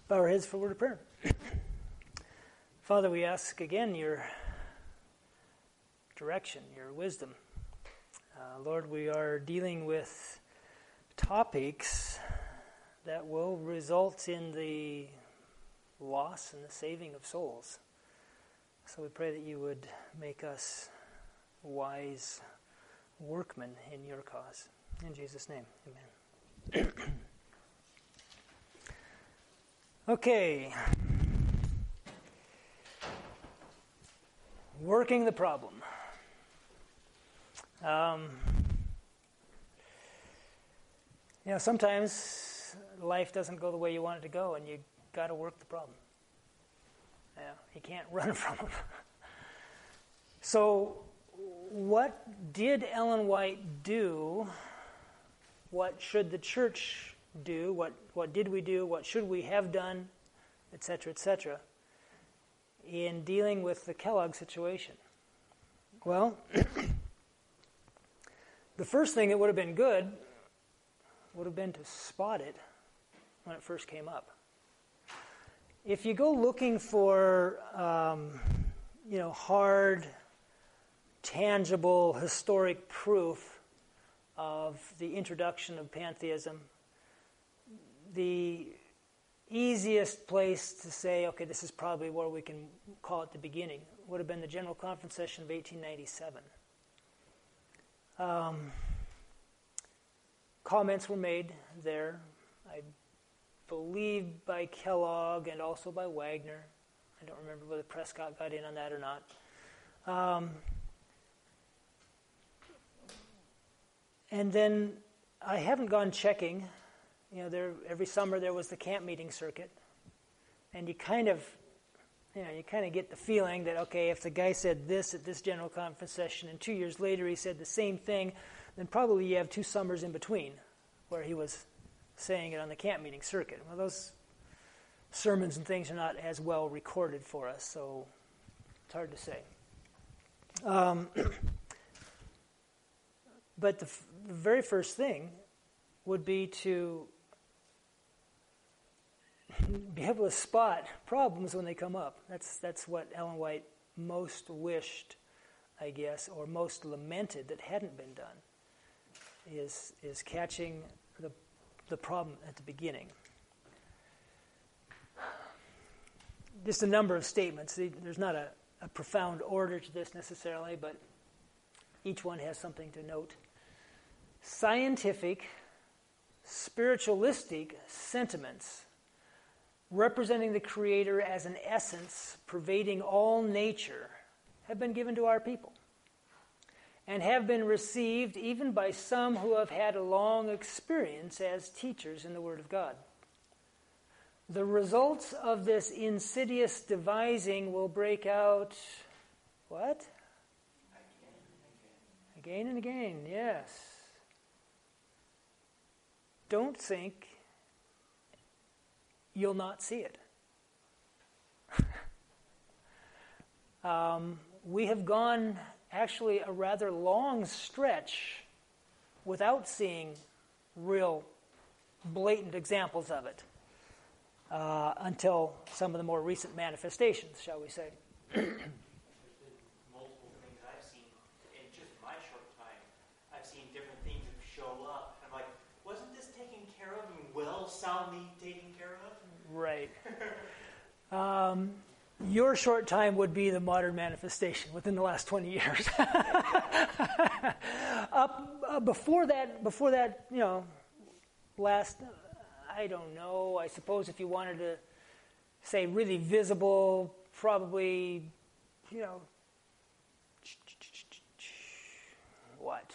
Bow our heads for a word of prayer. Father, we ask again your direction, your wisdom. Lord, we are dealing with topics that will result in the loss and the saving of souls. So we pray that you would make us wise workmen in your cause. In Jesus' name, amen. Okay. Working the problem. Sometimes life doesn't go the way you want it to go, and you got to work the problem. You can't run from them. So, what did Ellen White do? What should the church do? What did we do? What should we have done? Etc., etc. in dealing with the Kellogg situation? Well, the first thing that would have been good would have been to spot it when it first came up. If you go looking for, hard, tangible, historic proof of the introduction of pantheism, the easiest place to say, okay, this is probably where we can call it the beginning, would have been the General Conference session of 1897. Comments were made there, I believe by Kellogg and also by Wagner. I don't remember whether Prescott got in on that or not. And then I haven't gone checking. Every summer there was the camp meeting circuit, and you kind of get the feeling that, okay, if the guy said this at this General Conference session and 2 years later he said the same thing, then probably you have 2 summers in between where he was saying it on the camp meeting circuit. Well, those sermons and things are not as well recorded for us, so it's hard to say. But the very first thing would be to be able to spot problems when they come up. That's what Ellen White most wished, I guess, or most lamented that hadn't been done, is catching the problem at the beginning. Just a number of statements. There's not a profound order to this necessarily, but each one has something to note. Scientific, spiritualistic sentiments representing the Creator as an essence pervading all nature have been given to our people and have been received even by some who have had a long experience as teachers in the Word of God. The results of this insidious devising will break out, what? Again and again, yes. Don't think you'll not see it. We have gone actually a rather long stretch without seeing real blatant examples of it until some of the more recent manifestations, shall we say. There's been multiple things I've seen in just my short time. I've seen different things show up. I'm like, wasn't this taken care of and well soundly taken care of? Right. Your short time would be the modern manifestation within the last 20 years. Before that, last, I don't know, I suppose if you wanted to say really visible, probably, what?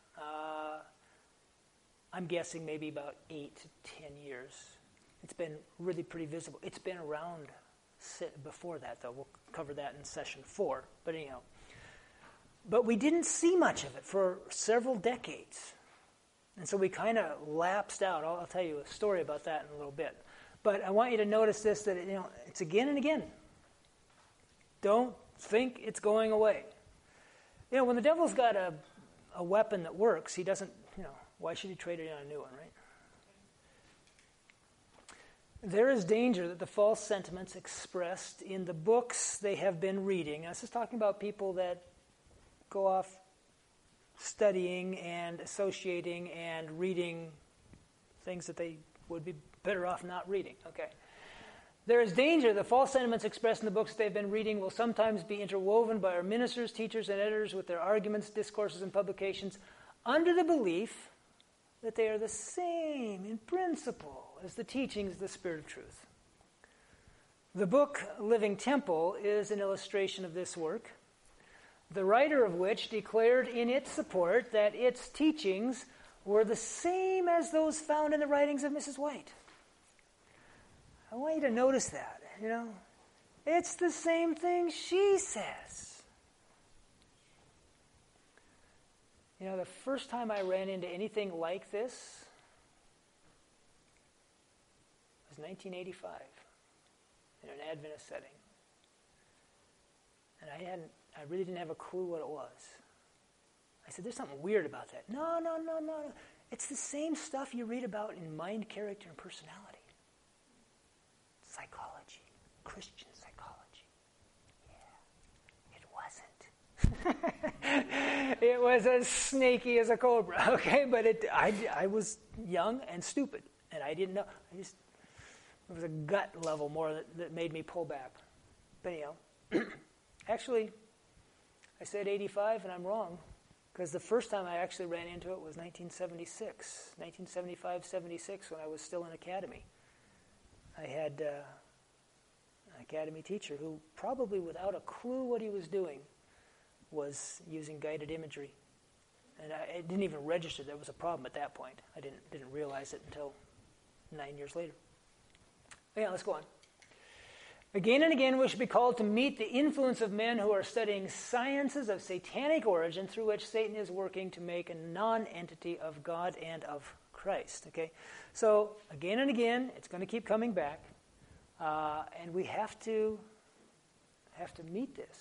I'm guessing maybe about 8 to 10 years. It's been really pretty visible. It's been around before that, though. We'll cover that in session 4. But anyhow. But we didn't see much of it for several decades. And so we kind of lapsed out. I'll tell you a story about that in a little bit. But I want you to notice this, that it's again and again. Don't think it's going away. When the devil's got a weapon that works, he doesn't, why should he trade it in a new one, right? There is danger that the false sentiments expressed in the books they have been reading, and this is talking about people that go off studying and associating and reading things that they would be better off not reading. Okay. There is danger that false sentiments expressed in the books they've been reading will sometimes be interwoven by our ministers, teachers, and editors with their arguments, discourses, and publications under the belief that they are the same in principle as the teachings of the Spirit of Truth. The book Living Temple is an illustration of this work, the writer of which declared in its support that its teachings were the same as those found in the writings of Mrs. White. I want you to notice that, It's the same thing she says. The first time I ran into anything like this was 1985 in an Adventist setting. And I really didn't have a clue what it was. I said, there's something weird about that. No. It's the same stuff you read about in Mind, Character, and Personality. Psychology, Christian psychology. Yeah, it wasn't. It was as snaky as a cobra, okay? But I was young and stupid, and I didn't know. It was a gut level more that made me pull back. But actually, I said 85, and I'm wrong, because the first time I actually ran into it was 1976, 1975, 76, when I was still in academy. I had an academy teacher who, probably without a clue what he was doing, was using guided imagery. And it didn't even register there was a problem at that point. I didn't realize it until 9 years later. Yeah, let's go on. Again and again, we should be called to meet the influence of men who are studying sciences of satanic origin through which Satan is working to make a non-entity of God and of Christ. Okay, so again and again, it's going to keep coming back, and we have to meet this.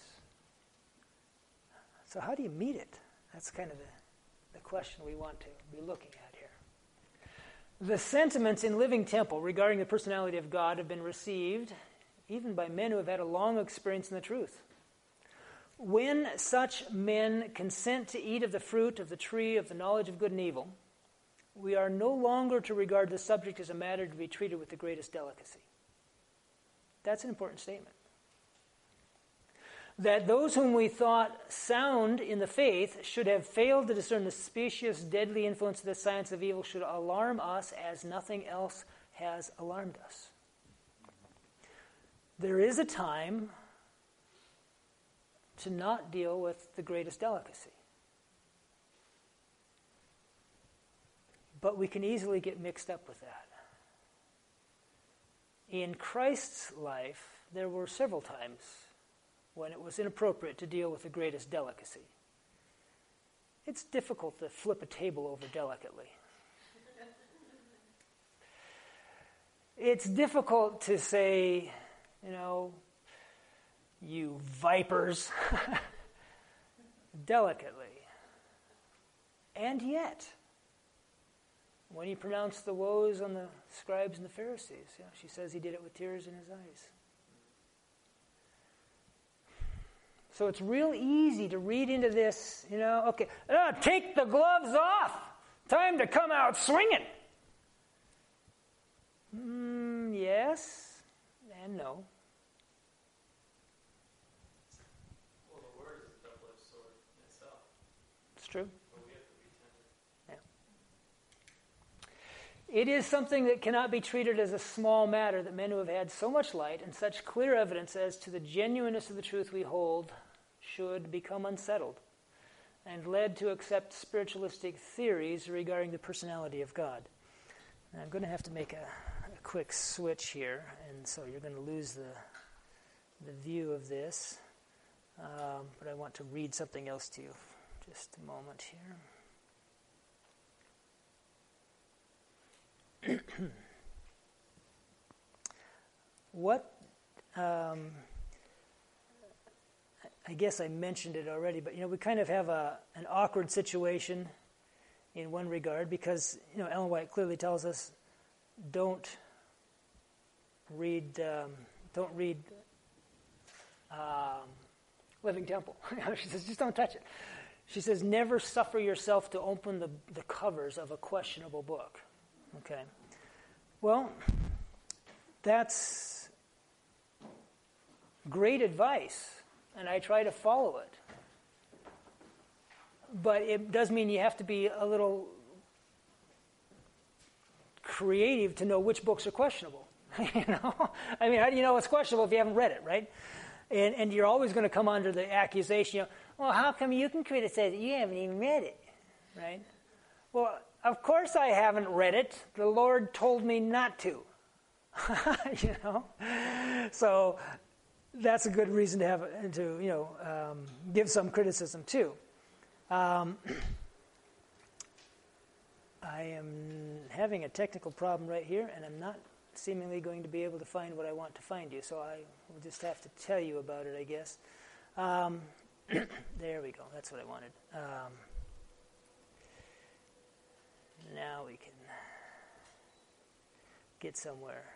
So how do you meet it? That's kind of the question we want to be looking at here. The sentiments in Living Temple regarding the personality of God have been received even by men who have had a long experience in the truth. When such men consent to eat of the fruit of the tree of the knowledge of good and evil, we are no longer to regard the subject as a matter to be treated with the greatest delicacy. That's an important statement. That those whom we thought sound in the faith should have failed to discern the specious, deadly influence of the science of evil should alarm us as nothing else has alarmed us. There is a time to not deal with the greatest delicacy. But we can easily get mixed up with that. In Christ's life, there were several times when it was inappropriate to deal with the greatest delicacy. It's difficult to flip a table over delicately. It's difficult to say, you vipers, delicately. And yet, when he pronounced the woes on the scribes and the Pharisees, she says he did it with tears in his eyes. So it's real easy to read into this, take the gloves off. Time to come out swinging. Yes and no. Well, the word is a double-edged sword in itself. It's true. But we have to be tempted. Yeah. It is something that cannot be treated as a small matter that men who have had so much light and such clear evidence as to the genuineness of the truth we hold should become unsettled and led to accept spiritualistic theories regarding the personality of God. Now, I'm going to have to make a quick switch here, and so you're going to lose the view of this. But I want to read something else to you. Just a moment here. I guess I mentioned it already, but we kind of have an awkward situation in one regard because Ellen White clearly tells us don't don't read Living Temple. She says, just don't touch it. She says, never suffer yourself to open the covers of a questionable book. Okay. Well, that's great advice, and I try to follow it. But it does mean you have to be a little creative to know which books are questionable. You know? I mean, how do you know it's questionable if you haven't read it, right? And you're always going to come under the accusation, well, how come you can criticize it? You haven't even read it, right? Well, of course I haven't read it. The Lord told me not to. You know? So that's a good reason to give some criticism too. I am having a technical problem right here, and I'm not seemingly going to be able to find what I want to find you, so I will just have to tell you about it, I guess. There we go. That's what I wanted. Now we can get somewhere.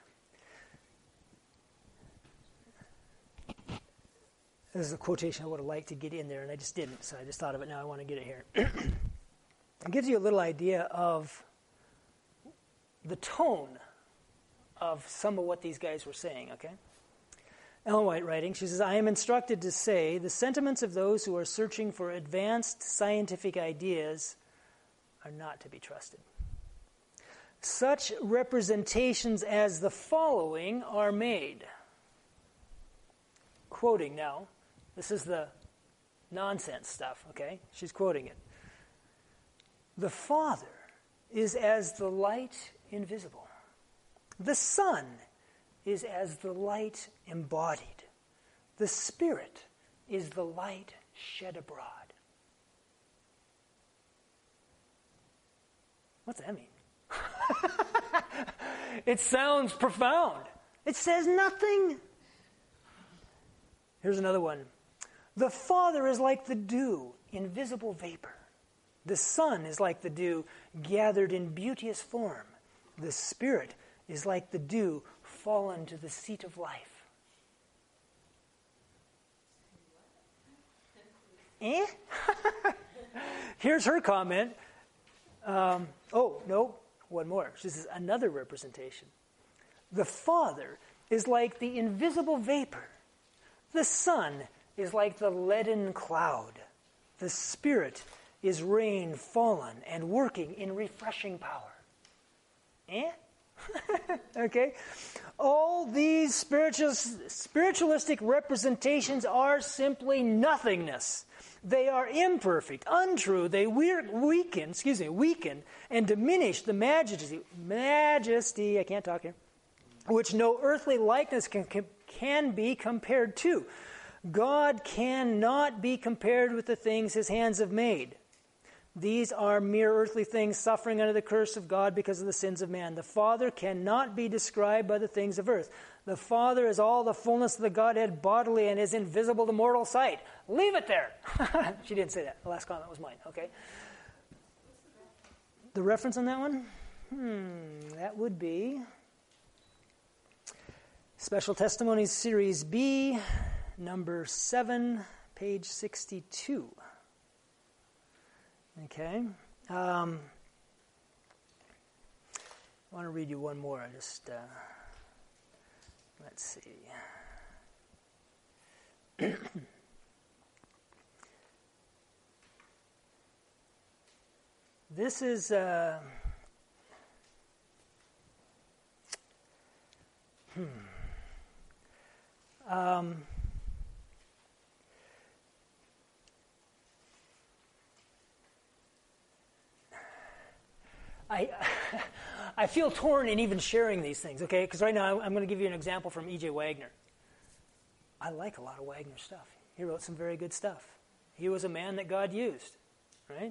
This is a quotation I would have liked to get in there, and I just didn't, so I just thought of it now. I want to get it here. It gives you a little idea of the tone of some of what these guys were saying, okay? Ellen White writing, she says, I am instructed to say the sentiments of those who are searching for advanced scientific ideas are not to be trusted. Such representations as the following are made. Quoting now, this is the nonsense stuff, okay? She's quoting it. The Father is as the light invisible. The Son is as the light embodied. The Spirit is the light shed abroad. What's that mean? It sounds profound. It says nothing. Here's another one. The Father is like the dew, invisible vapor. The Son is like the dew, gathered in beauteous form. The Spirit is like the dew, fallen to the seat of life. Eh? Here's her comment. One more. This is another representation. The Father is like the invisible vapor. The Son is like the leaden cloud. The Spirit is rain fallen and working in refreshing power. Eh? Okay? All these spiritualistic representations are simply nothingness. They are imperfect, untrue. They weaken and diminish the majesty, I can't talk here, which no earthly likeness can be compared to. God cannot be compared with the things his hands have made. These are mere earthly things suffering under the curse of God because of the sins of man. The Father cannot be described by the things of earth. The Father is all the fullness of the Godhead bodily and is invisible to mortal sight. Leave it there. She didn't say that. The last comment was mine. Okay. The reference on that one? That would be Special Testimonies Series B, number 7, page 62. Okay. I want to read you one more. Just let's see. This is I feel torn in even sharing these things, okay? Because right now I'm going to give you an example from E.J. Wagner. I like a lot of Wagner stuff. He wrote some very good stuff. He was a man that God used, right?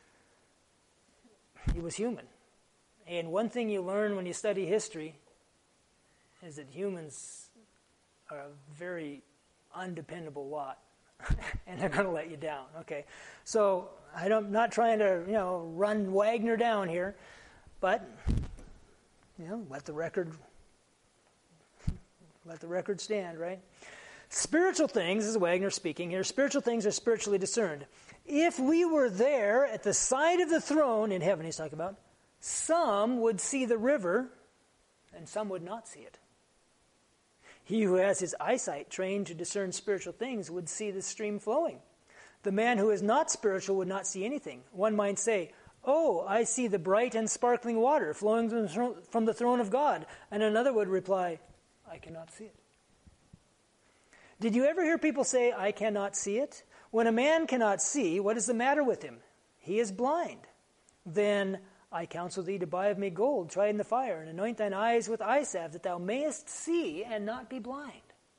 He was human. And one thing you learn when you study history is that humans are a very undependable lot. And they're going to let you down, okay? So I'm not trying to, run Wagner down here, but, let the record Let the record stand, right? Spiritual things, this is Wagner speaking here, spiritual things are spiritually discerned. If we were there at the side of the throne in heaven, he's talking about, some would see the river and some would not see it. He who has his eyesight trained to discern spiritual things would see the stream flowing. The man who is not spiritual would not see anything. One might say, "Oh, I see the bright and sparkling water flowing from the throne of God." And another would reply, "I cannot see it." Did you ever hear people say, "I cannot see it"? When a man cannot see, what is the matter with him? He is blind. Then I counsel thee to buy of me gold tried in the fire, and anoint thine eyes with eye salve, that thou mayest see and not be blind.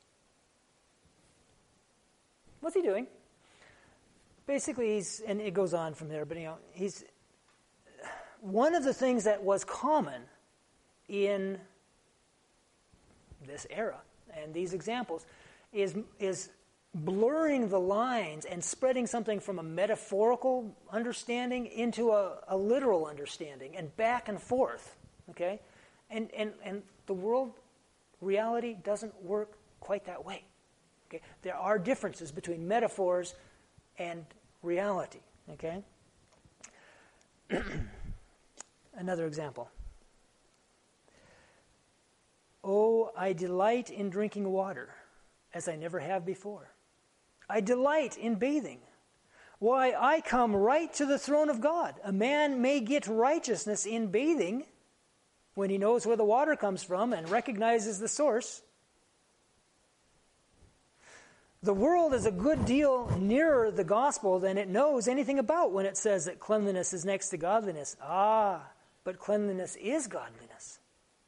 What's he doing? Basically, and it goes on from there, but he's one of the things that was common in this era and these examples is blurring the lines and spreading something from a metaphorical understanding into a literal understanding and back and forth, okay? And the world reality doesn't work quite that way, okay? There are differences between metaphors and reality, okay? Another example. Oh, I delight in drinking water, as I never have before. I delight in bathing. Why, I come right to the throne of God. A man may get righteousness in bathing when he knows where the water comes from and recognizes the source. The world is a good deal nearer the gospel than it knows anything about when it says that cleanliness is next to godliness. But cleanliness is godliness.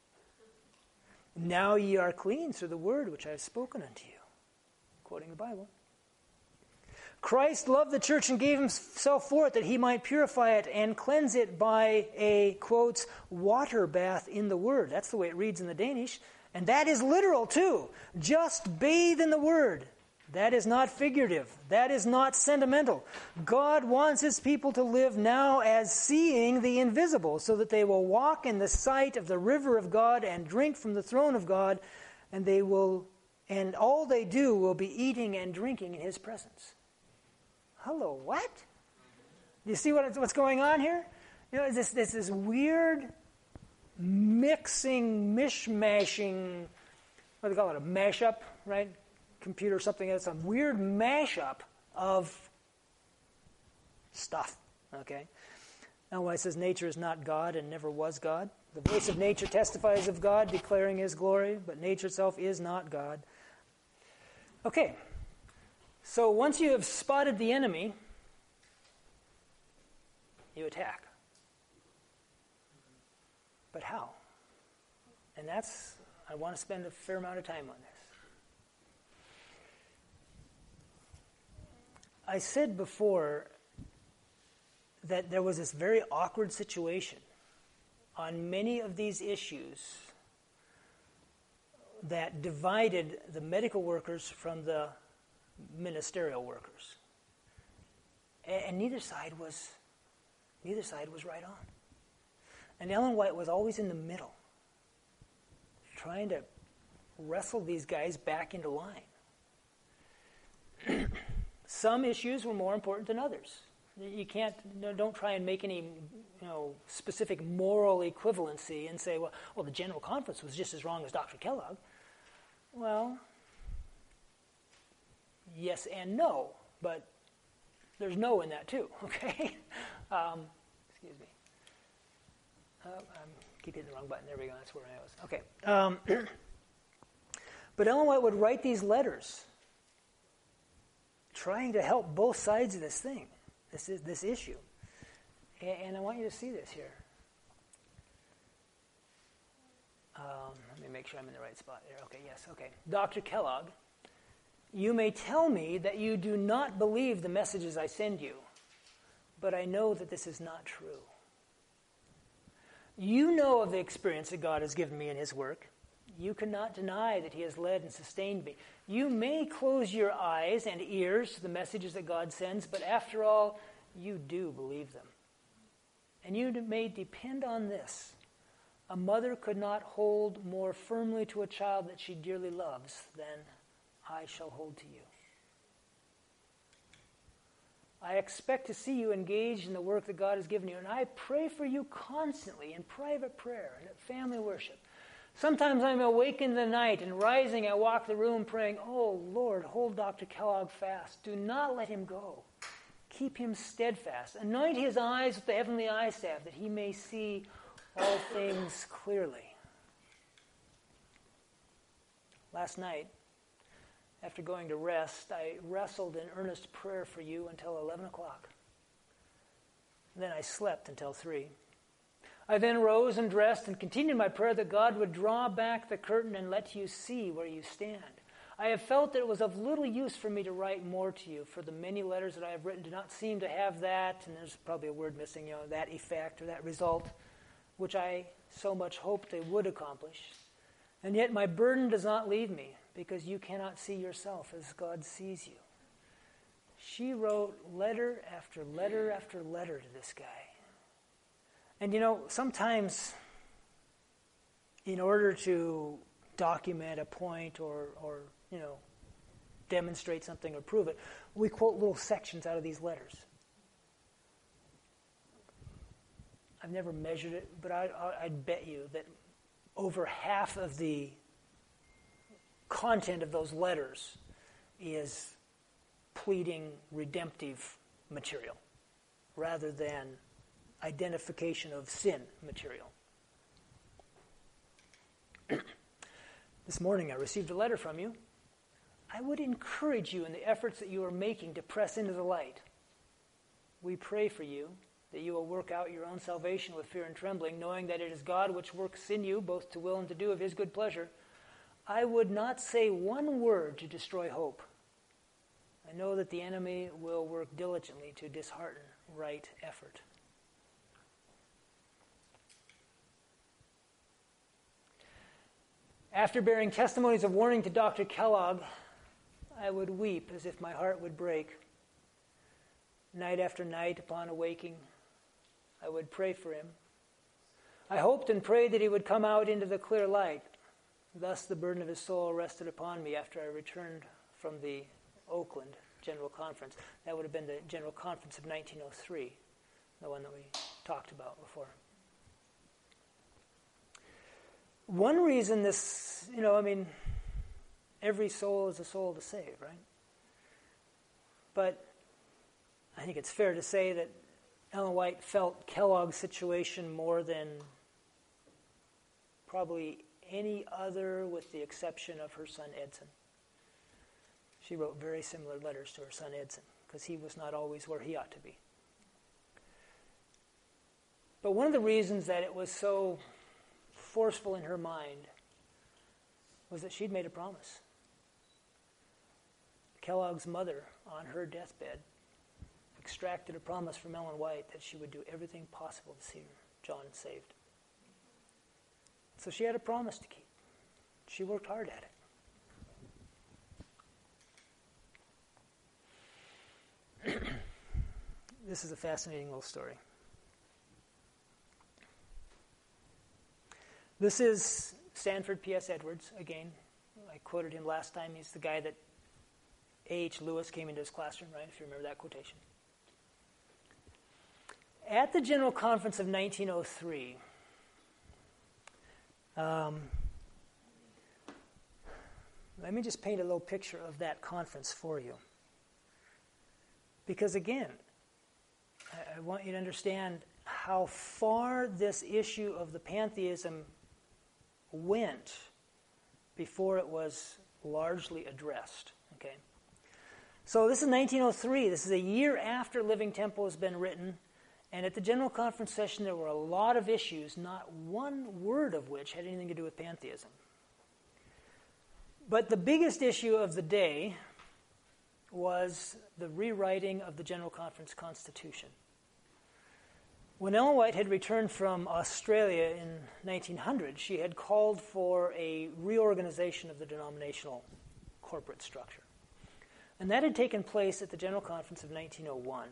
Now ye are clean through the word which I have spoken unto you. Quoting the Bible. Christ loved the church and gave himself for it that he might purify it and cleanse it by a, quotes, water bath in the word. That's the way it reads in the Danish. And that is literal too. Just bathe in the word. That is not figurative. That is not sentimental. God wants his people to live now as seeing the invisible, so that they will walk in the sight of the river of God and drink from the throne of God, and all they do will be eating and drinking in his presence. Hello, what? Do you see what's going on here? You know, this weird mishmashing, what do they call it, a mashup, right? Computer, something else, some weird mashup of stuff, okay? Now, why it says nature is not God and never was God. The voice of nature testifies of God, declaring his glory, but nature itself is not God. Okay, so once you have spotted the enemy, you attack. But how? And I want to spend a fair amount of time on this. I said before that there was this very awkward situation on many of these issues that divided the medical workers from the ministerial workers. And neither side was right on. And Ellen White was always in the middle, trying to wrestle these guys back into line. Some issues were more important than others. You don't try and make any, specific moral equivalency and say, well, the General Conference was just as wrong as Dr. Kellogg. Well, yes and no, but there's no in that too, okay? Excuse me. I keep hitting the wrong button. There we go. That's where I was. Okay. But Ellen White would write these letters trying to help both sides of this thing, this issue. And I want you to see this here. Let me make sure I'm in the right spot there. Okay, yes, okay. Dr. Kellogg, you may tell me that you do not believe the messages I send you, but I know that this is not true. You know of the experience that God has given me in his work. You cannot deny that he has led and sustained me. You may close your eyes and ears to the messages that God sends, but after all, you do believe them. And you may depend on this. A mother could not hold more firmly to a child that she dearly loves than I shall hold to you. I expect to see you engaged in the work that God has given you, and I pray for you constantly in private prayer and at family worship. Sometimes I'm awakened in the night, and rising I walk the room praying, oh Lord, hold Dr. Kellogg fast. Do not let him go. Keep him steadfast. Anoint his eyes with the heavenly eye salve that he may see all things clearly. Last night, after going to rest, I wrestled in earnest prayer for you until 11 o'clock. Then I slept until 3. I then rose and dressed and continued my prayer that God would draw back the curtain and let you see where you stand. I have felt that it was of little use for me to write more to you, for the many letters that I have written do not seem to have that, and there's probably a word missing, that effect or that result, which I so much hoped they would accomplish. And yet my burden does not leave me, because you cannot see yourself as God sees you. She wrote letter after letter after letter to this guy. And sometimes in order to document a point or demonstrate something or prove it, we quote little sections out of these letters. I've never measured it, but I'd bet you that over half of the content of those letters is pleading redemptive material rather than identification of sin material. This morning I received a letter from you. I would encourage you in the efforts that you are making to press into the light. We pray for you that you will work out your own salvation with fear and trembling, knowing that it is God which works in you both to will and to do of his good pleasure. I would not say one word to destroy hope. I know that the enemy will work diligently to dishearten right effort. After bearing testimonies of warning to Dr. Kellogg, I would weep as if my heart would break. Night after night, upon awaking, I would pray for him. I hoped and prayed that he would come out into the clear light. Thus the burden of his soul rested upon me after I returned from the Oakland General Conference. That would have been the General Conference of 1903, the one that we talked about before. One reason this, every soul is a soul to save, right? But I think it's fair to say that Ellen White felt Kellogg's situation more than probably any other, with the exception of her son Edson. She wrote very similar letters to her son Edson because he was not always where he ought to be. But one of the reasons that it was so forceful in her mind was that she'd made a promise. Kellogg's mother, on her deathbed, extracted a promise from Ellen White that she would do everything possible to see John saved. So she had a promise to keep. She worked hard at it. This is a fascinating little story. This is Stanford P.S. Edwards, again. I quoted him last time. He's the guy that A.H. Lewis came into his classroom, right, if you remember that quotation. At the General Conference of 1903, let me just paint a little picture of that conference for you. Because again, I want you to understand how far this issue of the pantheism went before it was largely addressed. Okay, so this is 1903. This is a year after Living Temple has been written. And at the General Conference session, there were a lot of issues, not one word of which had anything to do with pantheism. But the biggest issue of the day was the rewriting of the General Conference Constitution. When Ellen White had returned from Australia in 1900, she had called for a reorganization of the denominational corporate structure. And that had taken place at the General Conference of 1901.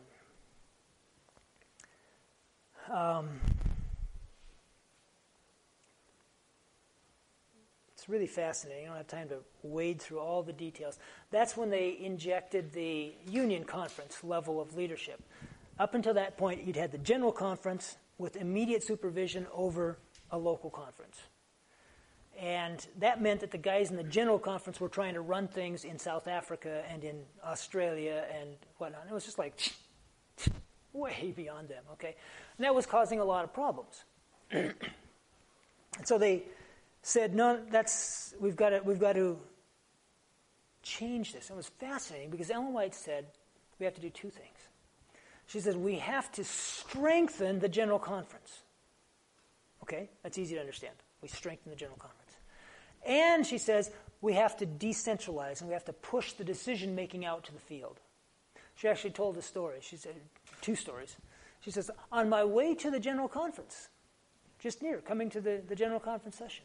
It's really fascinating. I don't have time to wade through all the details. That's when they injected the Union Conference level of leadership. Up until that point, you'd had the General Conference with immediate supervision over a local conference. And that meant that the guys in the General Conference were trying to run things in South Africa and in Australia and whatnot. It was just like way beyond them, okay? And that was causing a lot of problems. And so they said, no, we've got to change this. It was fascinating because Ellen White said we have to do two things. She says we have to strengthen the General Conference. Okay, that's easy to understand. We strengthen the General Conference. And she says we have to decentralize and we have to push the decision-making out to the field. She actually told a story. She said two stories. She says, on my way to the General Conference, just near, coming to the General Conference session,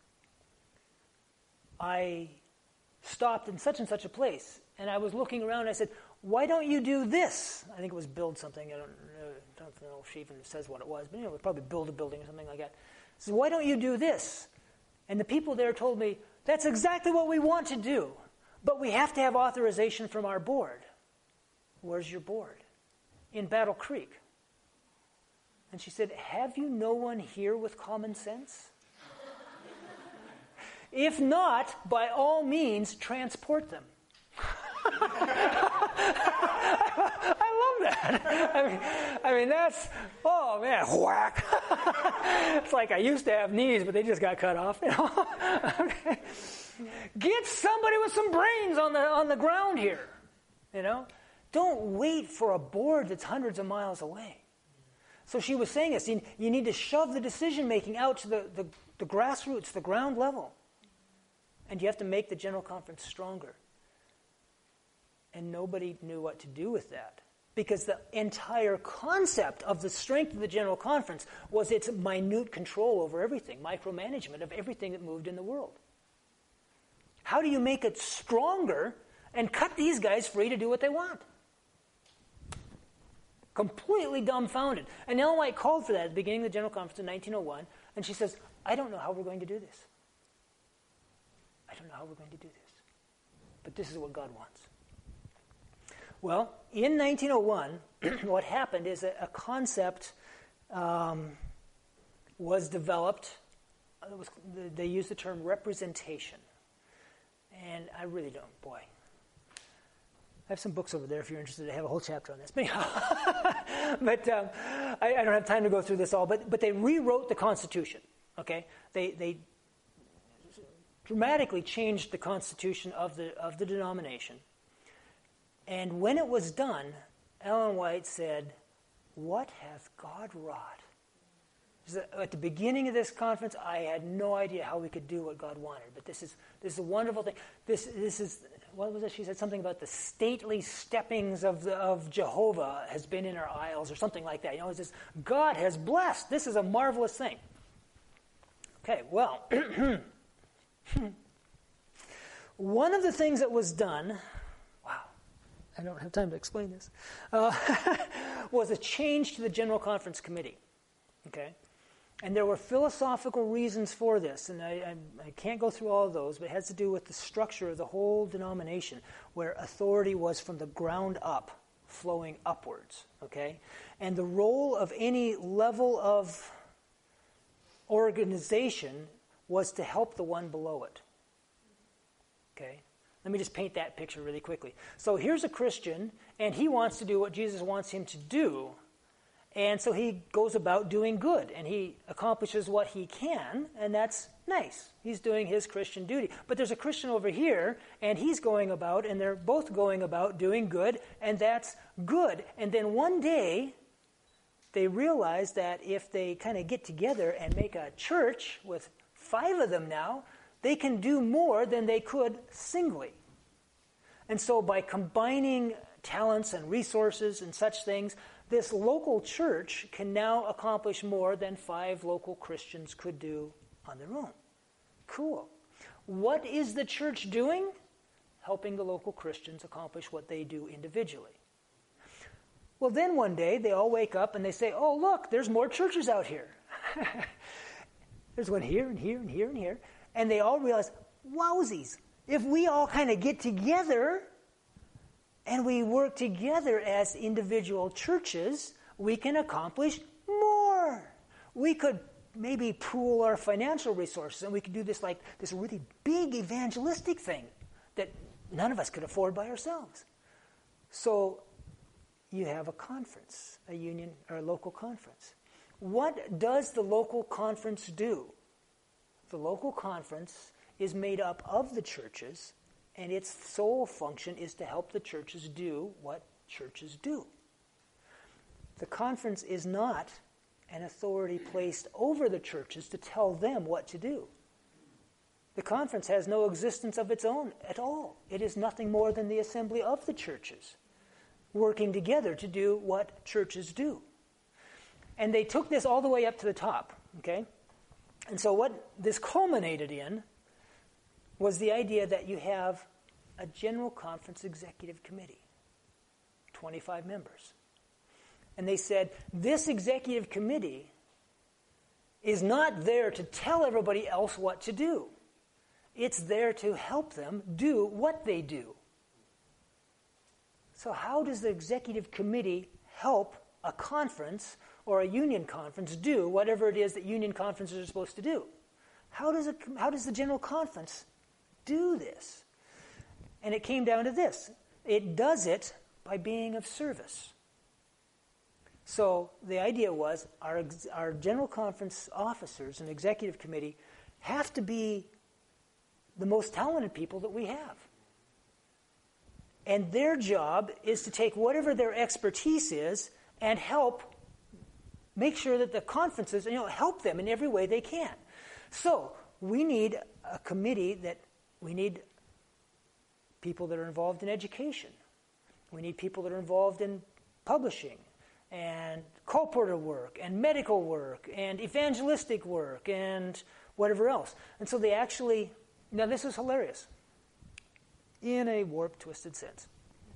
I stopped in such and such a place, and I was looking around, and I said, why don't you do this? I think it was build something. I don't know if she even says what it was, but it was probably build a building or something like that. So why don't you do this? And the people there told me, that's exactly what we want to do, but we have to have authorization from our board. Where's your board? In Battle Creek. And she said, have you no one here with common sense? If not, by all means, transport them. I love that. I mean, that's, oh man, whack. It's like I used to have knees, but they just got cut off. You know? Okay. Get somebody with some brains on the ground here. You know, don't wait for a board that's hundreds of miles away. So she was saying this: you need to shove the decision making out to the grassroots, the ground level, and you have to make the General Conference stronger. And nobody knew what to do with that. Because the entire concept of the strength of the General Conference was its minute control over everything, micromanagement of everything that moved in the world. How do you make it stronger and cut these guys free to do what they want? Completely dumbfounded. And Ellen White called for that at the beginning of the General Conference in 1901, and she says, I don't know how we're going to do this. I don't know how we're going to do this. But this is what God wants. Well, in 1901, what happened is a concept was developed. They used the term representation. And I really don't, boy. I have some books over there if you're interested. I have a whole chapter on this. But I don't have time to go through this all. But they rewrote the Constitution, okay? They dramatically changed the Constitution of the denomination. And when it was done, Ellen White said, what has God wrought? At the beginning of this conference, I had no idea how we could do what God wanted. But this is a wonderful thing. This is, what was it? She said something about the stately steppings of Jehovah has been in our aisles or something like that. You know, it's just, God has blessed. This is a marvelous thing. Okay, well, one of the things that was done, I don't have time to explain this, was a change to the General Conference Committee, okay? And there were philosophical reasons for this, and I can't go through all of those, but it has to do with the structure of the whole denomination, where authority was from the ground up, flowing upwards, okay? And the role of any level of organization was to help the one below it, okay? Let me just paint that picture really quickly. So here's a Christian, and he wants to do what Jesus wants him to do. And so he goes about doing good, and he accomplishes what he can, and that's nice. He's doing his Christian duty. But there's a Christian over here, and he's going about, and they're both going about doing good, and that's good. And then one day, they realize that if they kind of get together and make a church with 5 of them now, they can do more than they could singly. And so by combining talents and resources and such things, this local church can now accomplish more than 5 local Christians could do on their own. Cool. What is the church doing? Helping the local Christians accomplish what they do individually. Well, then one day they all wake up and they say, oh, look, there's more churches out here. There's one here and here and here and here. And they all realized, wowsies, if we all kind of get together and we work together as individual churches, we can accomplish more. We could maybe pool our financial resources, and we could do this really big evangelistic thing that none of us could afford by ourselves. So you have a conference, a union or a local conference. What does the local conference do? The local conference is made up of the churches, and its sole function is to help the churches do what churches do. The conference is not an authority placed over the churches to tell them what to do. The conference has no existence of its own at all. It is nothing more than the assembly of the churches working together to do what churches do. And they took this all the way up to the top, okay? And so what this culminated in was the idea that you have a General Conference Executive Committee, 25 members. And they said, this executive committee is not there to tell everybody else what to do. It's there to help them do what they do. So how does the executive committee help a conference or a union conference do whatever it is that union conferences are supposed to do? How does the General Conference do this? And it came down to this. It does it by being of service. So the idea was our General Conference officers and executive committee have to be the most talented people that we have. And their job is to take whatever their expertise is and help make sure that the conferences, help them in every way they can. So we need a committee we need people that are involved in education. We need people that are involved in publishing and colporteur work and medical work and evangelistic work and whatever else. And so they actually, now this is hilarious in a warped, twisted sense.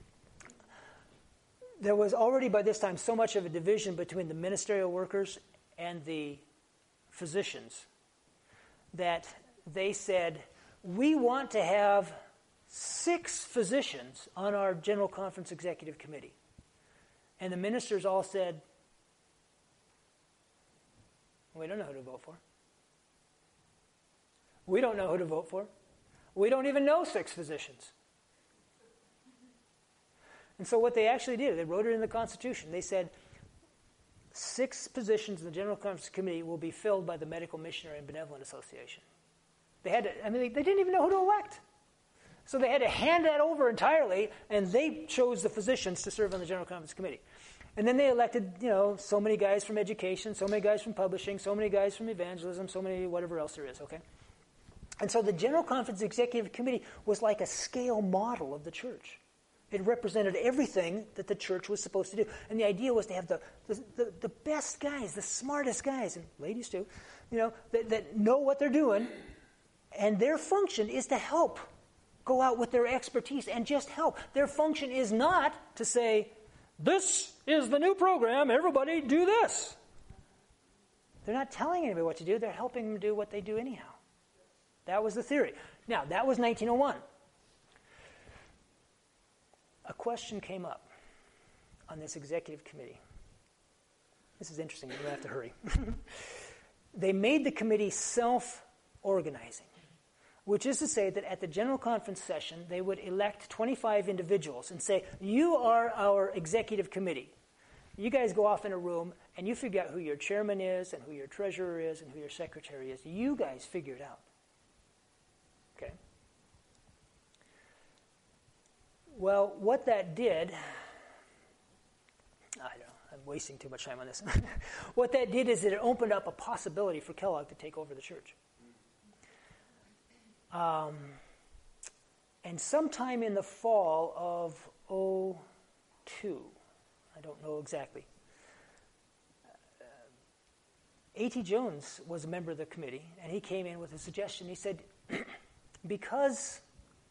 There was already by this time so much of a division between the ministerial workers and the physicians that they said, we want to have 6 physicians on our General Conference Executive Committee. And the ministers all said, we don't know who to vote for. We don't know who to vote for. We don't even know 6 physicians. And so what they actually did, they wrote it in the Constitution. They said 6 positions in the General Conference Committee will be filled by the Medical Missionary and Benevolent Association. They didn't even know who to elect. So they had to hand that over entirely, and they chose the physicians to serve on the General Conference Committee. And then they elected, so many guys from education, so many guys from publishing, so many guys from evangelism, so many whatever else there is, okay? And so the General Conference Executive Committee was like a scale model of the church. It represented everything that the church was supposed to do. And the idea was to have the best guys, the smartest guys, and ladies too, that know what they're doing. And their function is to help go out with their expertise and just help. Their function is not to say, this is the new program, everybody do this. They're not telling anybody what to do. They're helping them do what they do anyhow. That was the theory. Now, that was 1901. A question came up on this executive committee. This is interesting. You're going to have to hurry. They made the committee self-organizing, which is to say that at the General Conference session, they would elect 25 individuals and say, you are our executive committee. You guys go off in a room and you figure out who your chairman is and who your treasurer is and who your secretary is. You guys figure it out. Okay? Well, what that did, I don't know, I'm wasting too much time on this. What that did is it opened up a possibility for Kellogg to take over the church. And sometime in the fall of 2002, I don't know exactly, A.T. Jones was a member of the committee, and he came in with a suggestion. He said, because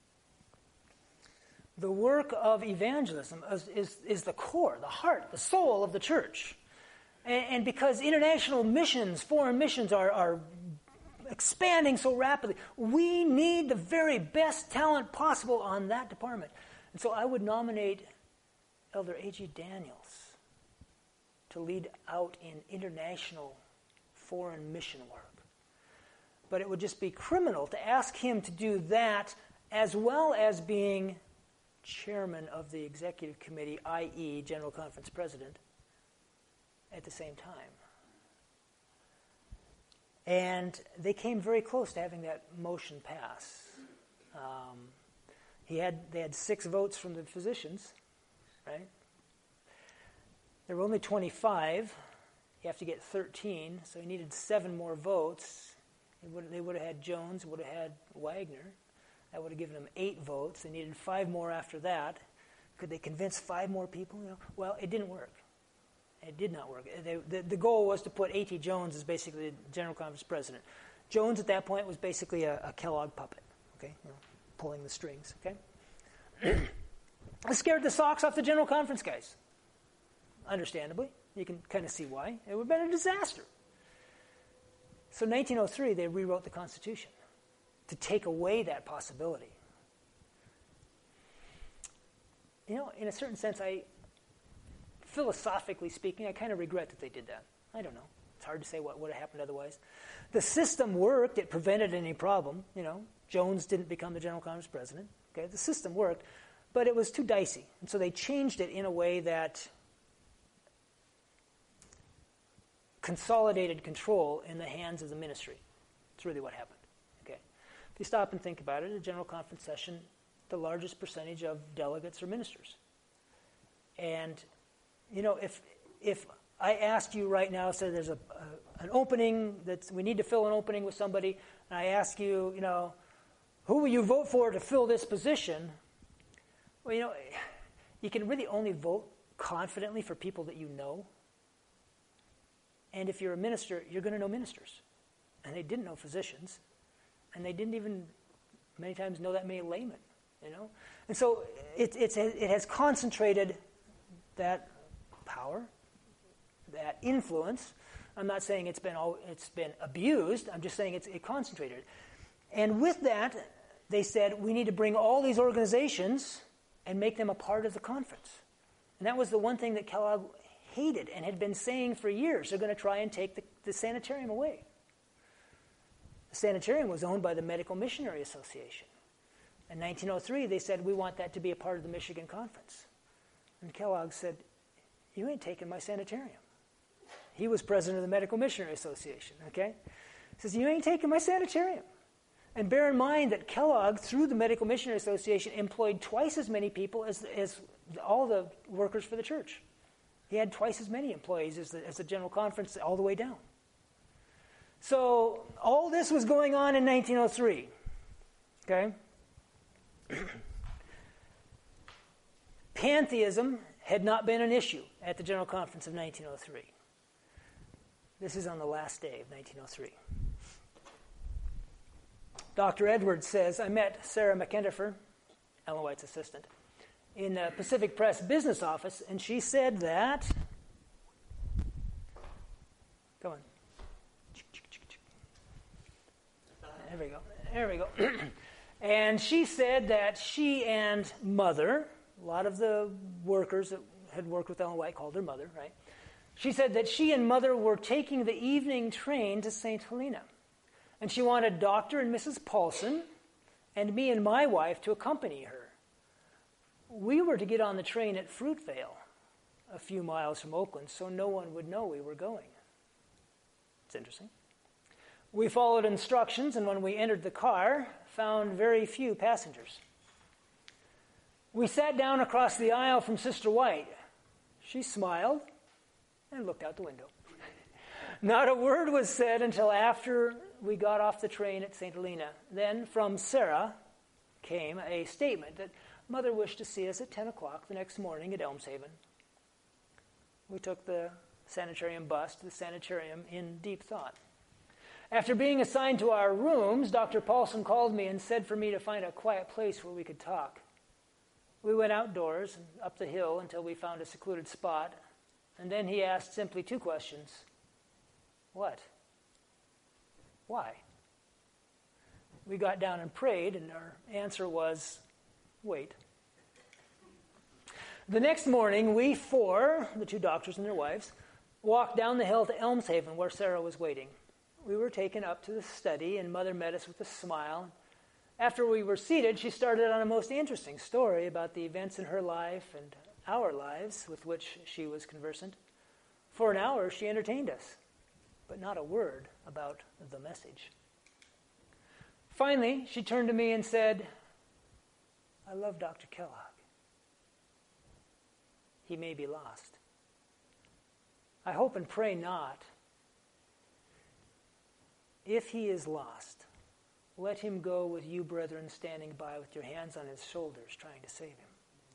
the work of evangelism is the core, the heart, the soul of the church, and because international missions, foreign missions are expanding so rapidly. We need the very best talent possible on that department. And so I would nominate Elder A.G. Daniels to lead out in international foreign mission work. But it would just be criminal to ask him to do that as well as being chairman of the executive committee, i.e. General Conference president, at the same time. And they came very close to having that motion pass. They had 6 votes from the physicians, right? There were only 25. You have to get 13, so he needed 7 more votes. They would have had Jones, would have had Wagner. That would have given them 8 votes. They needed 5 more after that. Could they convince 5 more people? Well, it didn't work. It did not work. The goal was to put A.T. Jones as basically the General Conference president. Jones at that point was basically a Kellogg puppet, okay, pulling the strings, okay? It scared the socks off the General Conference guys. Understandably. You can kind of see why. It would have been a disaster. So 1903, they rewrote the Constitution to take away that possibility. In a certain sense, philosophically speaking, I kind of regret that they did that. I don't know. It's hard to say what would have happened otherwise. The system worked. It prevented any problem. Jones didn't become the General Conference president. Okay, the system worked, but it was too dicey. And so they changed it in a way that consolidated control in the hands of the ministry. That's really what happened. Okay, if you stop and think about it, a General Conference session, the largest percentage of delegates are ministers. And if I asked you right now, say there's an opening that we need to fill an opening with somebody, and I ask you, who will you vote for to fill this position? Well, you can really only vote confidently for people that you know. And if you're a minister, you're going to know ministers. And they didn't know physicians. And they didn't even, many times, know that many laymen, And so it has concentrated that power, that influence. I'm not saying it's been abused. I'm just saying it concentrated. And with that, they said, we need to bring all these organizations and make them a part of the conference. And that was the one thing that Kellogg hated and had been saying for years. They're going to try and take the sanitarium away. The sanitarium was owned by the Medical Missionary Association. In 1903, they said, we want that to be a part of the Michigan Conference. And Kellogg said, you ain't taking my sanitarium. He was president of the Medical Missionary Association, okay? He says, you ain't taking my sanitarium. And bear in mind that Kellogg, through the Medical Missionary Association, employed twice as many people as all the workers for the church. He had twice as many employees as the General Conference all the way down. So all this was going on in 1903, okay? Pantheism had not been an issue at the General Conference of 1903. This is on the last day of 1903. Dr. Edwards says, I met Sarah McEndifer, Ellen White's assistant, in the Pacific Press business office, and she said that, come on. There we go. And she said that she and Mother, a lot of the workers that had worked with Ellen White called her Mother, right? She said that she and Mother were taking the evening train to St. Helena. And she wanted Dr. and Mrs. Paulson and me and my wife to accompany her. We were to get on the train at Fruitvale, a few miles from Oakland, so no one would know we were going. It's interesting. We followed instructions, and when we entered the car, found very few passengers. We sat down across the aisle from Sister White. She smiled and looked out the window. Not a word was said until after we got off the train at St. Helena. Then from Sarah came a statement that Mother wished to see us at 10 o'clock the next morning at Elmshaven. We took the sanitarium bus to the sanitarium in deep thought. After being assigned to our rooms, Dr. Paulson called me and said for me to find a quiet place where we could talk. We went outdoors and up the hill until we found a secluded spot, and then he asked simply 2 questions. What? Why? We got down and prayed, and our answer was, wait. The next morning, we four, the two doctors and their wives, walked down the hill to Elmshaven, where Sarah was waiting. We were taken up to the study, and Mother met us with a smile. After we were seated, she started on a most interesting story about the events in her life and our lives with which she was conversant. For an hour, she entertained us, but not a word about the message. Finally, she turned to me and said, I love Dr. Kellogg. He may be lost. I hope and pray not. If he is lost, let him go with you, brethren, standing by with your hands on his shoulders, trying to save him.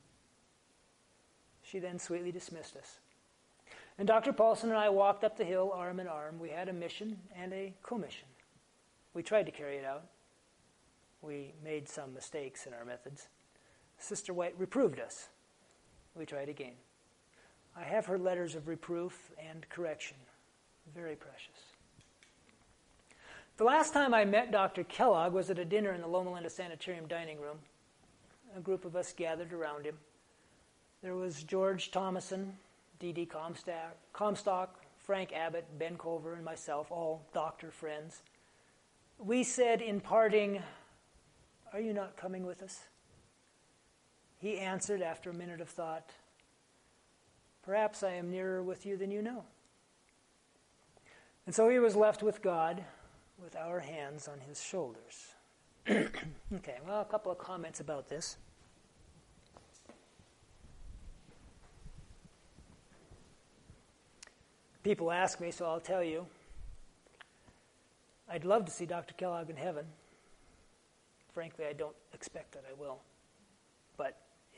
She then sweetly dismissed us. And Dr. Paulson and I walked up the hill arm in arm. We had a mission and a commission. We tried to carry it out. We made some mistakes in our methods. Sister White reproved us. We tried again. I have her letters of reproof and correction. Very precious. The last time I met Dr. Kellogg was at a dinner in the Loma Linda Sanitarium dining room. A group of us gathered around him. There was George Thomason, D.D. Comstock, Frank Abbott, Ben Culver, and myself, all doctor friends. We said in parting, are you not coming with us? He answered after a minute of thought, perhaps I am nearer with you than you know. And so he was left with God, with our hands on his shoulders. Okay, well, a couple of comments about this. People ask me, so I'll tell you. I'd love to see Dr. Kellogg in heaven. Frankly, I don't expect that I will. But,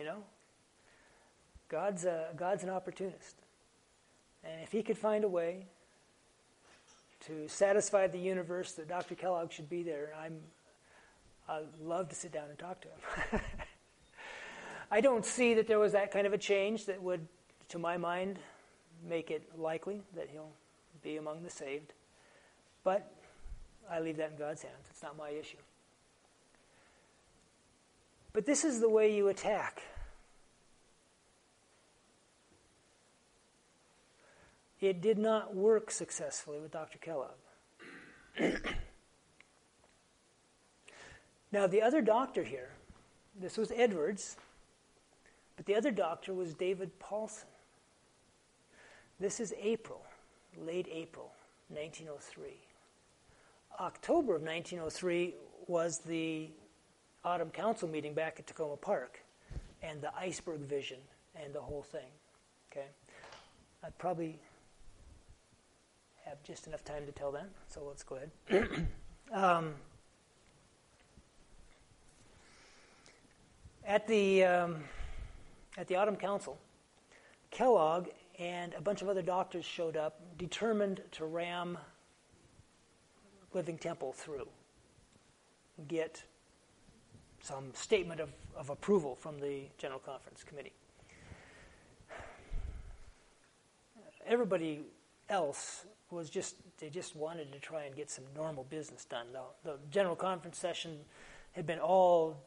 God's an opportunist. And if he could find a way to satisfy the universe that Dr. Kellogg should be there, I'd love to sit down and talk to him. I don't see that there was that kind of a change that would, to my mind, make it likely that he'll be among the saved. But I leave that in God's hands. It's not my issue. But this is the way you attack. It did not work successfully with Dr. Kellogg. Now, the other doctor here, this was Edwards, but the other doctor was David Paulson. This is April, late April, 1903. October of 1903 was the Autumn Council meeting back at Tacoma Park, and the iceberg vision and the whole thing. Okay, I probably have just enough time to tell that, so let's go ahead. At the Autumn Council, Kellogg and a bunch of other doctors showed up, determined to ram Living Temple through, get some statement of approval from the General Conference Committee. Everybody else they just wanted to try and get some normal business done. The General Conference session had been all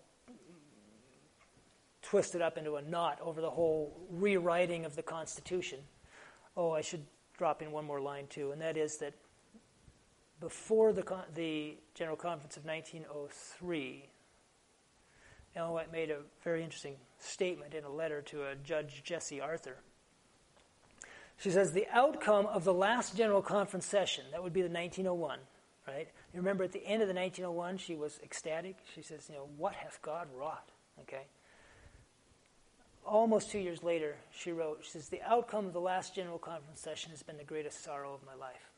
twisted up into a knot over the whole rewriting of the Constitution. Oh, I should drop in one more line too, and that is that before the General Conference of 1903, Ellen White made a very interesting statement in a letter to a Judge Jesse Arthur. She says, the outcome of the last General Conference session, that would be the 1901, right? You remember at the end of the 1901, she was ecstatic. She says, what hath God wrought? Okay. Almost 2 years later, she wrote, she says, the outcome of the last General Conference session has been the greatest sorrow of my life.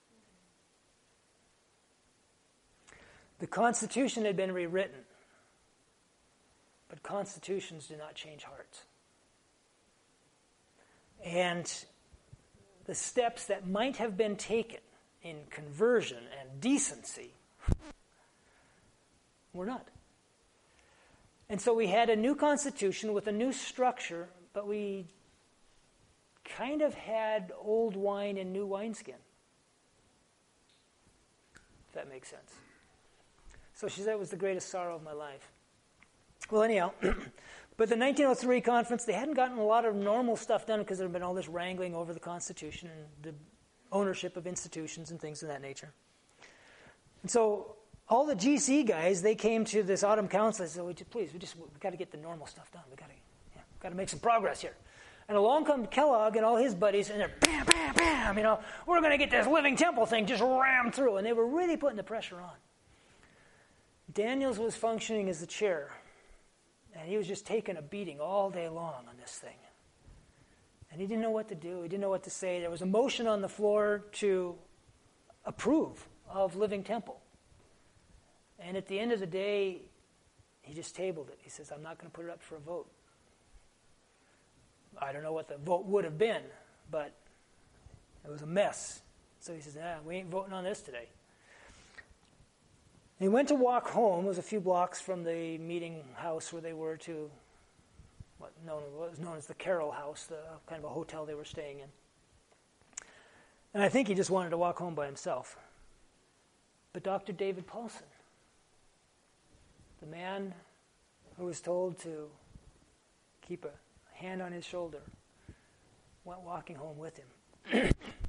The Constitution had been rewritten, but constitutions do not change hearts. And the steps that might have been taken in conversion and decency were not. And so we had a new constitution with a new structure, but we kind of had old wine in new wineskin, if that makes sense. So she said it was the greatest sorrow of my life. Well, anyhow, but the 1903 conference, they hadn't gotten a lot of normal stuff done because there had been all this wrangling over the Constitution and the ownership of institutions and things of that nature. And so all the GC guys, they came to this autumn council and said, we've got to get the normal stuff done. We've got to make some progress here. And along comes Kellogg and all his buddies, and they're bam, bam, bam, we're going to get this Living Temple thing just rammed through. And they were really putting the pressure on. Daniels was functioning as the chair, and he was just taking a beating all day long on this thing. And he didn't know what to do. He didn't know what to say. There was a motion on the floor to approve of Living Temple. And at the end of the day, he just tabled it. He says, I'm not going to put it up for a vote. I don't know what the vote would have been, but it was a mess. So he says, we ain't voting on this today. He went to walk home. It was a few blocks from the meeting house where they were to what was known as the Carroll House, the kind of a hotel they were staying in. And I think he just wanted to walk home by himself. But Dr. David Paulson, the man who was told to keep a hand on his shoulder, went walking home with him.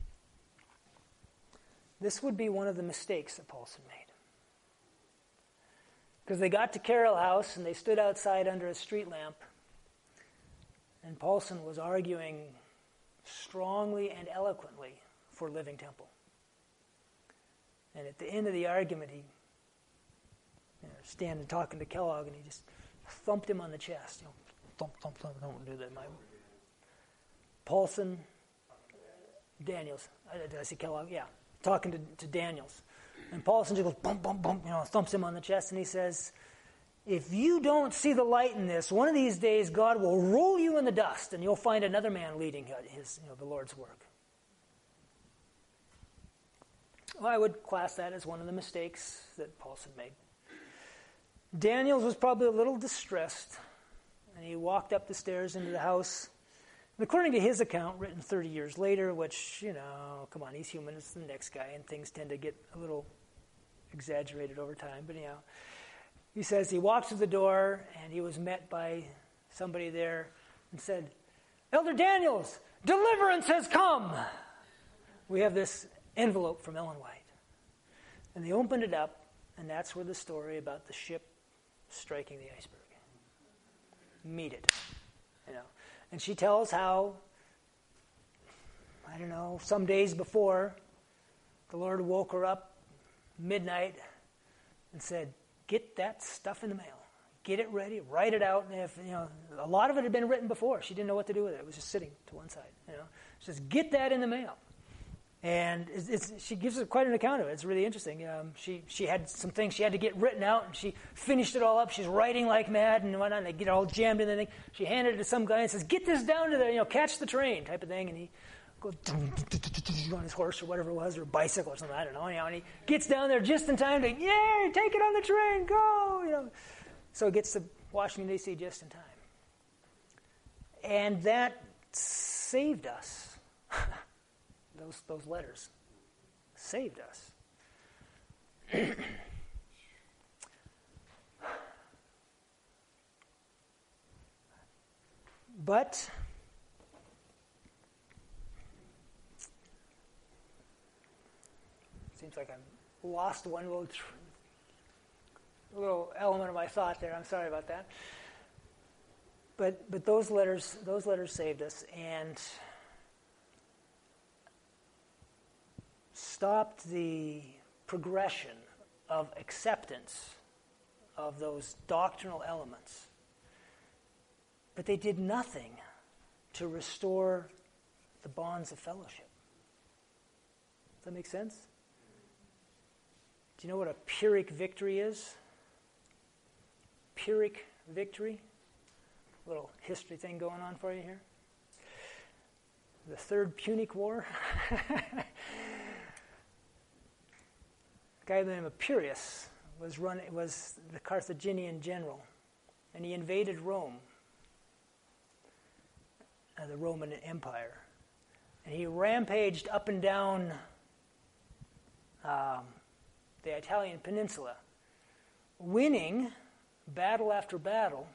This would be one of the mistakes that Paulson made. Because they got to Carroll House and they stood outside under a street lamp, and Paulson was arguing strongly and eloquently for Living Temple. And at the end of the argument, he standing talking to Kellogg, and he just thumped him on the chest. Thump, thump, thump. Don't do that. Paulson, Daniels. Did I say Kellogg? Yeah. Talking to Daniels. And Paulson just goes, bump, bump, bump, thumps him on the chest, and he says, if you don't see the light in this, one of these days God will roll you in the dust, and you'll find another man leading the Lord's work. Well, I would class that as one of the mistakes that Paulson made. Daniels was probably a little distressed, and he walked up the stairs into the house. And according to his account, written 30 years later, which, come on, he's human, it's the next guy, and things tend to get a little exaggerated over time. But anyhow, he says he walked to the door, and he was met by somebody there and said, Elder Daniels, deliverance has come. We have this envelope from Ellen White. And they opened it up, and that's where the story about the ship striking the iceberg. Meet it. And she tells how, some days before, the Lord woke her up midnight and said, get that stuff in the mail. Get it ready, write it out. And if, a lot of it had been written before. She didn't know what to do with it. It was just sitting to one side. She says, get that in the mail. And she gives quite an account of it. It's really interesting. She had some things she had to get written out, and she finished it all up. She's writing like mad and whatnot, and they get it all jammed in the thing. She handed it to some guy and says, get this down to the, catch the train type of thing. And he goes on his horse or whatever it was, or bicycle or something, I don't know. And he gets down there just in time to, yay, take it on the train, go, So he gets to Washington, D.C. just in time. And that saved us. Those letters saved us. But seems like I've lost one little element of my thought there. I'm sorry about that. But those letters saved us and stopped the progression of acceptance of those doctrinal elements. But they did nothing to restore the bonds of fellowship. Does that make sense? Do you know what a Pyrrhic victory is? Pyrrhic victory? A little history thing going on for you here. The Third Punic War. A guy by the name of Pyrrhus was the Carthaginian general, and he invaded Rome, the Roman Empire, and he rampaged up and down the Italian peninsula, winning battle after battle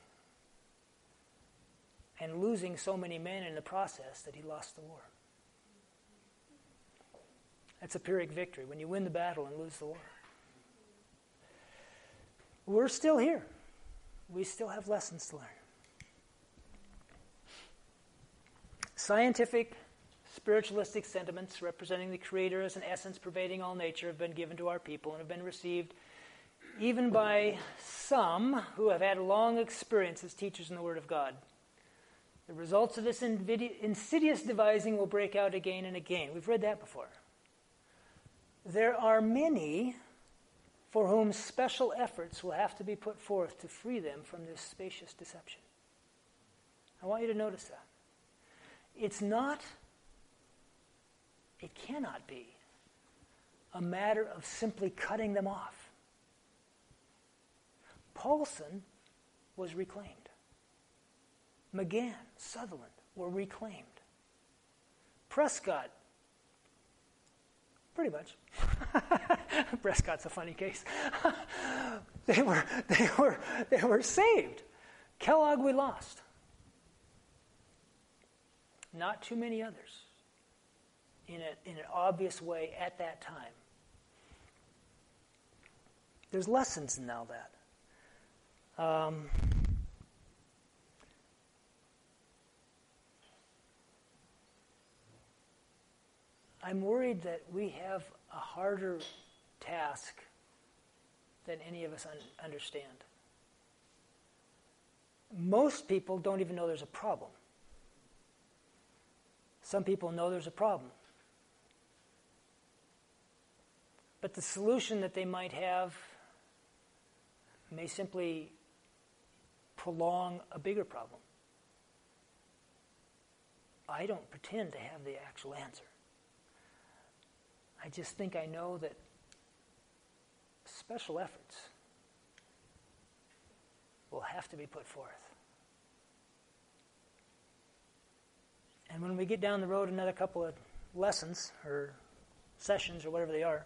and losing so many men in the process that he lost the war. That's a Pyrrhic victory, when you win the battle and lose the war. We're still here. We still have lessons to learn. Scientific, spiritualistic sentiments representing the Creator as an essence pervading all nature have been given to our people and have been received even by some who have had long experience as teachers in the Word of God. The results of this insidious devising will break out again and again. We've read that before. There are many for whom special efforts will have to be put forth to free them from this spacious deception. I want you to notice that. It cannot be a matter of simply cutting them off. Paulson was reclaimed. McGann, Sutherland were reclaimed. Prescott, pretty much. Prescott's a funny case. They were saved. Kellogg we lost. Not too many others in an obvious way at that time. There's lessons in all that. I'm worried that we have a harder task than any of us understand. Most people don't even know there's a problem. Some people know there's a problem. But the solution that they might have may simply prolong a bigger problem. I don't pretend to have the actual answer. I just think I know that special efforts will have to be put forth. And when we get down the road another couple of lessons or sessions or whatever they are,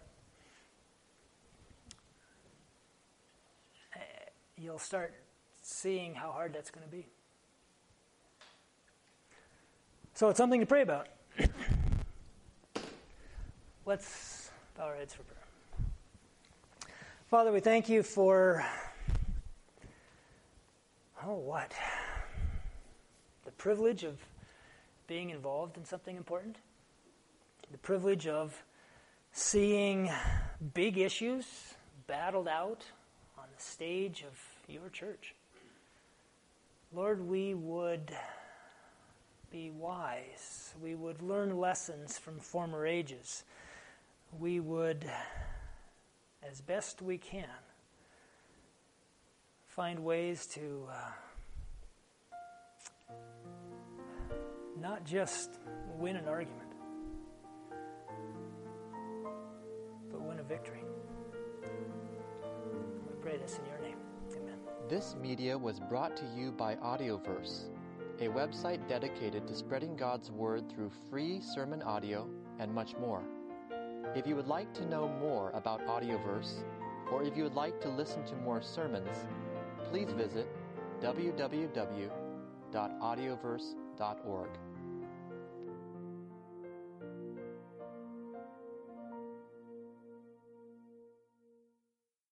you'll start seeing how hard that's going to be. So it's something to pray about. Let's bow our heads for prayer. Father, we thank you for, the privilege of being involved in something important. The privilege of seeing big issues battled out on the stage of your church. Lord, we would be wise. We would learn lessons from former ages. We would, as best we can, find ways to not just win an argument, but win a victory. We pray this in your name. Amen. This media was brought to you by Audioverse, a website dedicated to spreading God's Word through free sermon audio and much more. If you would like to know more about Audioverse, or if you would like to listen to more sermons, please visit www.audioverse.org.